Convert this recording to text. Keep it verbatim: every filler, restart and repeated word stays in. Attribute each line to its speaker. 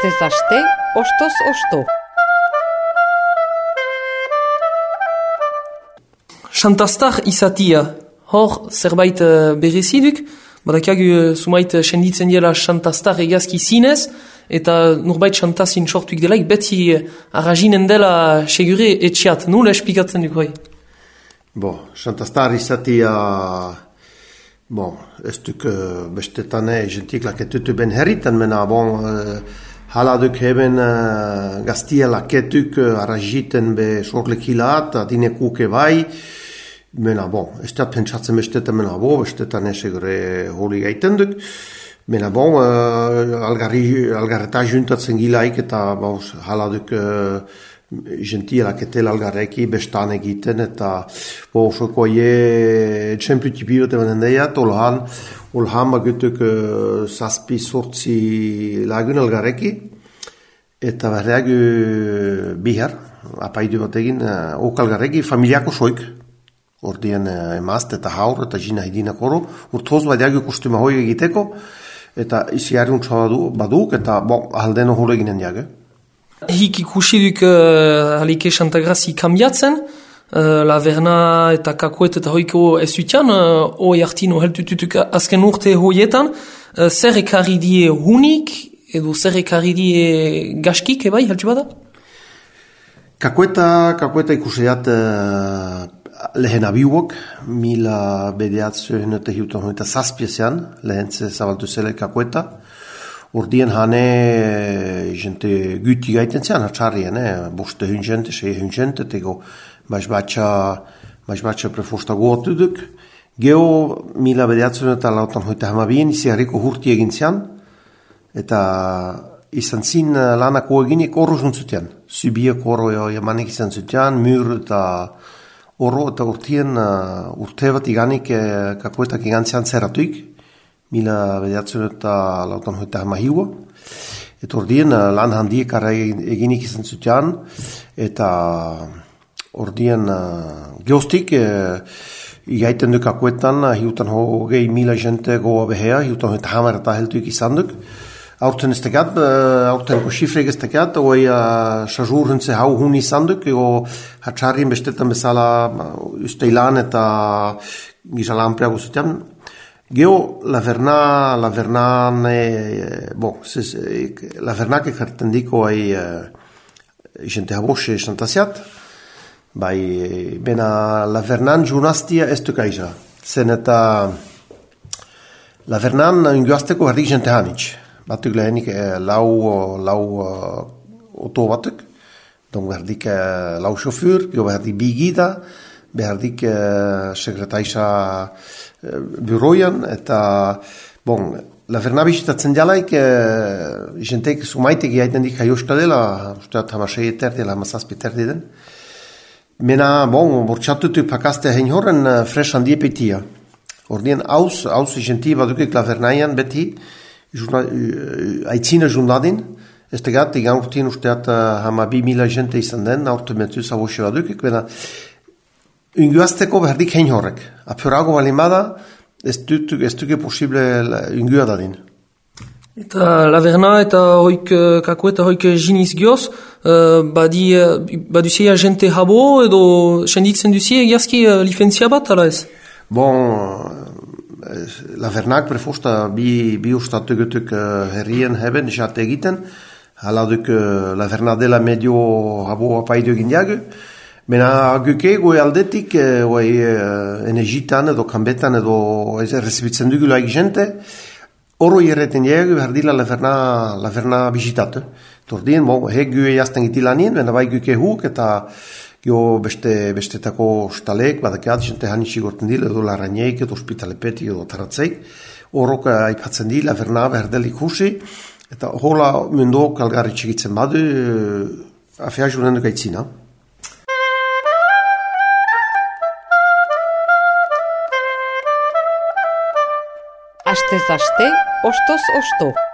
Speaker 1: Astez aste, ostoz osto.
Speaker 2: Xantastar izatia, hor zerbait uh, bereziduk, badakagu uh, sumait uh, senditzen diela xantastar egazki zinez, eta nurbait xantazin sortuik delaik beti uh, arraginen dela segure etxiat, nula esplikatzen duk hoi?
Speaker 3: Bo, xantastar izatia, bon, ez duk uh, bestetane gentik laketutu ben herritan, mena bon, uh, hala duk heben uh, gaztia laketuk uh, arragiten be sorlekilat, adine kuke bai, mena bon, ez da pentsatzen bestetan mena bo, bestetan esegure holi gaiten duk, mena bon, uh, algarri, algarreta juntatzen gilaik eta baus, hala duk uh, gentia laketela algarreki bestan egiten eta bo, soko ye txemputi pilote benen deiat, olhan, olhan bagutuk uh, zazpi sortzi lagun algarreki, eta berreagu bihar, apaidu bat egin, uh, ok algarreki familiako soik, ordien uh, emazte eta haur eta jina hidinak oro, urtoz badiagu kostuma hoi egiteko, eta izi harruntza baduk, eta bon, ahaldeno holo eginen diagu.
Speaker 2: Hik ikusiduk uh, halike Xantagrazi kambiatzen, uh, Laverna eta Kakuet eta hoiko ez zutian, uh, hoi hartino heltututuk azken urte hoietan, uh, zer ekarri die hunik, edo zer ekarri die gaskik, ebai, heltu bada?
Speaker 3: Kakueta, Kakueta ikusiat uh, lehen abiuok, mila bedeatzen eta hiutan hoita zazpiezean, lehentze zabaltu zele Kakueta, Urdien hane jente güti gaiten zean, hatxarrien, eh? boste hun jente, sei hun jente, tego baiz batxa, baiz batxa prefosta goatuduk. Geo mila bedeatzen eta lautan hoita hamabien, izi harriko hurti egin zean, eta izan zin lanako eginik oro juntzutian. Zubiek oro jamanik izan zutian, mur eta oro eta urtien uh, urte bat iganik eh, Kakuetak igan zean zeratuik, mila bedeatzen eta lautan hoita hamahiua. Eta ordien lan handiek arra eginik izan zutian, eta ordien uh, geostik uh, igaiten duk Kakuetan, hiutan hogei mila jente goa behea, hiutan hoita hamar eta heltuik izan duk. Aurten ez tekat, uh, aurten ko xifreg ez tekat, oi uh, sajur huntze hau hun izan duk, ego hatxarrin bestetan bezala uh, usteilan eta gizalan preago zutian. Geo, Laverna, Lavernane, bon, ses, Lavernak ekarten diko ai jente haboshe xantasiat, bai, bena Lavernan junastia ez duk aiza. Zen eta Lavernan ingoazteko herdik jente hanitz. Batuk lehenik lau, lau oto batuk, don herdik lau xofur, geo herdik bigida, behardik uh, sekretaisa uh, buroian, eta, bon, Laverna bisitatzen jalaik, uh, jenteik sumaitek jaiten dik haioska dela, usteat hamasei eterdi, hamasazpi eterdi den. Mena, bon, bortxatutuk pakaste hein horren uh, fresh handie petia. Ordien, hauz, hauz jentii badukik Lavernaian beti, jurna, uh, aitzina jundadin, ez tegat, igan urtien usteat uh, hama bi mila jente izan den, aurte metuz abosio badukik, bena, Unguazteko behardik hein horrek. Apurago balimada, ez duke posible ungua dadin.
Speaker 2: Eta Laverna eta hoik Kakueta hoik jiniz gioz, uh, badi, uh, baduzia jente habo edo senditzen duzie egiazki uh, lifentzia bat, ala ez?
Speaker 3: Bon, Lavernak prefosta bi, bi ustatu gutuk uh, herrien heben, jate egiten, hala duk uh, Laverna dela medio habo apaidu egin jagu, Mena guke goe aldetik, goe uh, energitan edo kanbetan edo recibitzen dugulaik jente, oro irreten jegu berdila Laverna, Laverna bisitatu. Tordien, bon, hek gue jazten gitilanien, mena bai guke huk eta jo beste, bestetako stalek, badakat jente hanitsi gorten dil, edo larraneik, edo ospitalepetik, edo taratzeik, orok aipatzen di Laverna berdelik husi, eta hola mundu kalgarri txigitzen badu, uh, afea juren duk aitzina.
Speaker 1: Astez aste, ostoz osto.